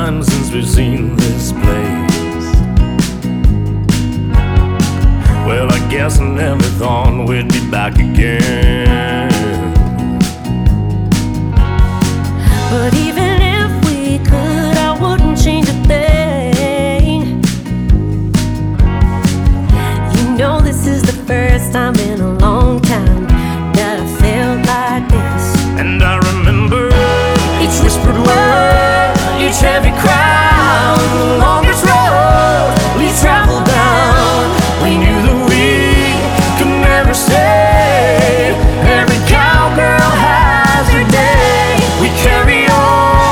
time since we've seen this place. Well, I guess I never thought we'd be back again. But even if we could, I wouldn't change a thing. You know, this is the first time in a long time that I felt like this. And I remember each whispered word, each heavy cry,